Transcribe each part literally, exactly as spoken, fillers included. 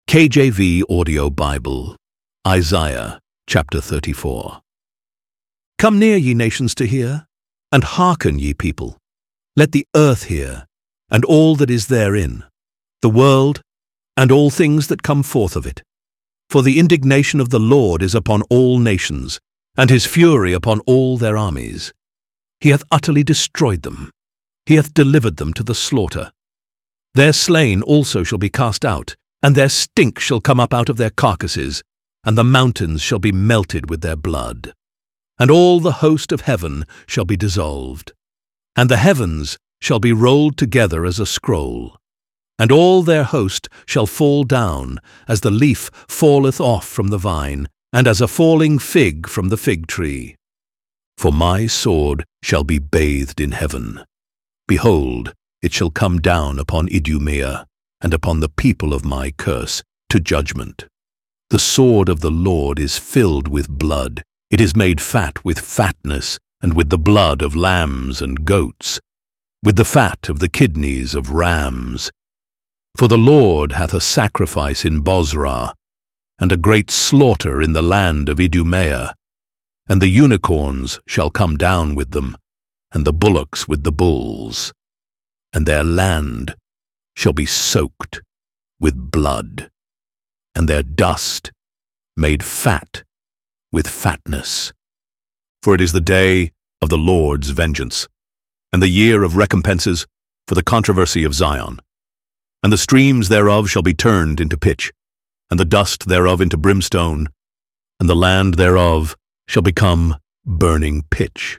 K J V Audio Bible, Isaiah chapter thirty-four. Come near, ye nations, to hear, and hearken, ye people. Let the earth hear, and all that is therein, the world, and all things that come forth of it. For the indignation of the Lord is upon all nations, and his fury upon all their armies. He hath utterly destroyed them. He hath delivered them to the slaughter. Their slain also shall be cast out, and their stink shall come up out of their carcasses, and the mountains shall be melted with their blood. And all the host of heaven shall be dissolved, and the heavens shall be rolled together as a scroll. And all their host shall fall down, as the leaf falleth off from the vine, and as a falling fig from the fig tree. For my sword shall be bathed in heaven. Behold, it shall come down upon Idumea, and upon the people of my curse, to judgment. The sword of the Lord is filled with blood. It is made fat with fatness, and with the blood of lambs and goats, with the fat of the kidneys of rams. For the Lord hath a sacrifice in Bozrah, and a great slaughter in the land of Idumea. And the unicorns shall come down with them, and the bullocks with the bulls. And their land shall be soaked with blood, and their dust made fat with fatness. For it is the day of the Lord's vengeance, and the year of recompenses for the controversy of Zion. And the streams thereof shall be turned into pitch, and the dust thereof into brimstone, and the land thereof shall become burning pitch.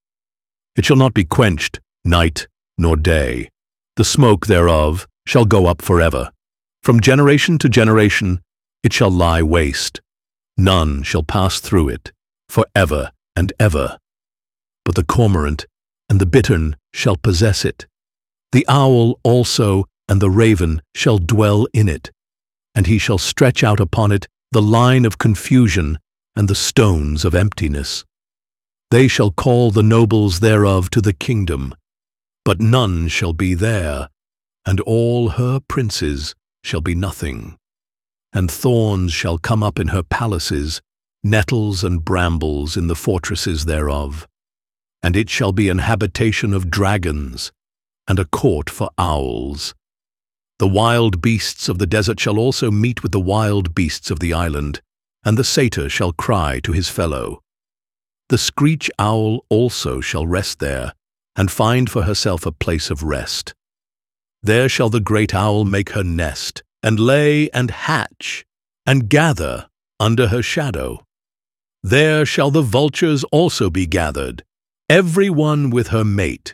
It shall not be quenched night nor day. The smoke thereof shall go up forever. From generation to generation it shall lie waste. None shall pass through it for ever and ever. But the cormorant and the bittern shall possess it. The owl also and the raven shall dwell in it, and he shall stretch out upon it the line of confusion and the stones of emptiness. They shall call the nobles thereof to the kingdom, but none shall be there, and all her princes shall be nothing. And thorns shall come up in her palaces, nettles and brambles in the fortresses thereof. And it shall be an habitation of dragons, and a court for owls. The wild beasts of the desert shall also meet with the wild beasts of the island, and the satyr shall cry to his fellow. The screech owl also shall rest there, and find for herself a place of rest. There shall the great owl make her nest, and lay and hatch, and gather under her shadow. There shall the vultures also be gathered, every one with her mate.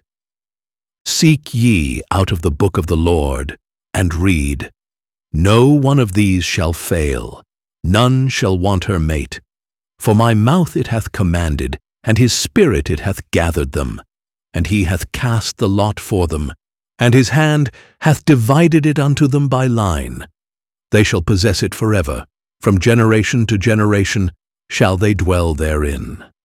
Seek ye out of the book of the Lord, and read. No one of these shall fail, none shall want her mate. For my mouth it hath commanded, and his spirit it hath gathered them. And he hath cast the lot for them, and his hand hath divided it unto them by line. They shall possess it forever, from generation to generation shall they dwell therein.